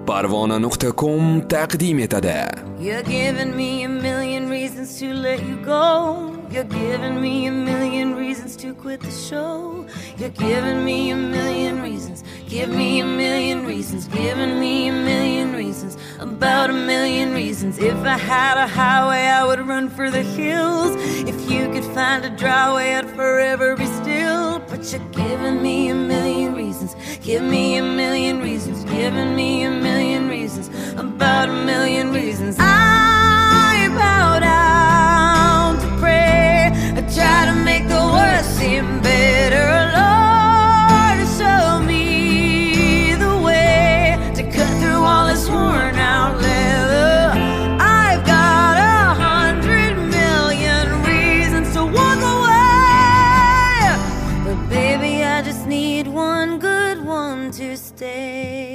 Parvona.com taqdim etadi. You're giving me a million reasons to let you go. You're giving me a million reasons to quit the show. You're giving me a million reasons. Give me a million reasons. Giving me a million reasons. About a million reasons. If I had a highway, I would run for the hills. If you could find a dry way, I'd forever be still. But you're giving me a million reasons. Give me a million reasons. Giving me a million reasons. About a million reasons. I bow down to pray. I try to make the worst seem better. Lord, show me the way to cut through all this worn out leather. I've got 100 million reasons to walk away, but baby, I just need one good one to stay.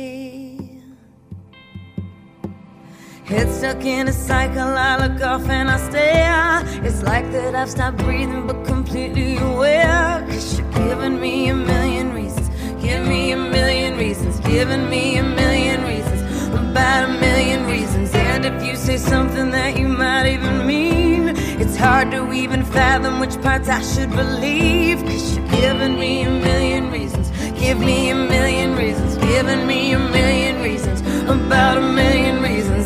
Head stuck in a cycle, I look off and I stare. It's like that I've stopped breathing but completely aware. 'Cause you're giving me a million reasons. Give me a million reasons. Giving me a million reasons. About a million reasons. And if you say something that you might even mean, it's hard to even fathom which parts I should believe. 'Cause you're giving me a million reasons. Give me a million reasons. Giving me a million reasons. About a million reasons.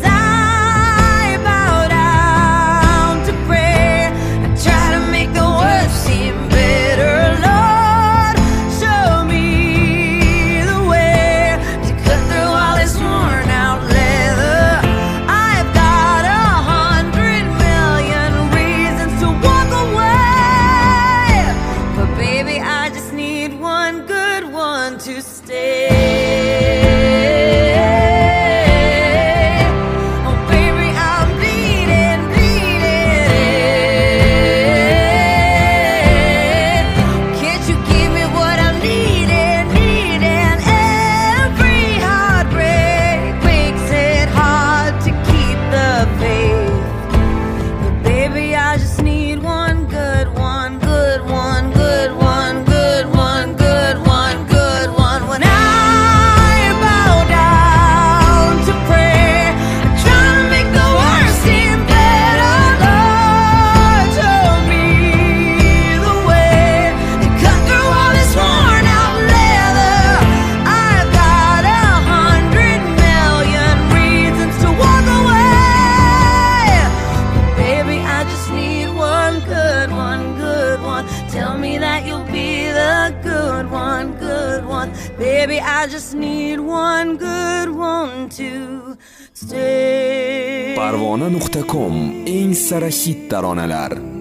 Seem better, Lord, show me the way to cut through all this worn out leather. I've got 100 million reasons to walk away, but baby, I just need one good one to stay. Baby, I just need one good one to stay. Parvona.com eng sara hit taronalar.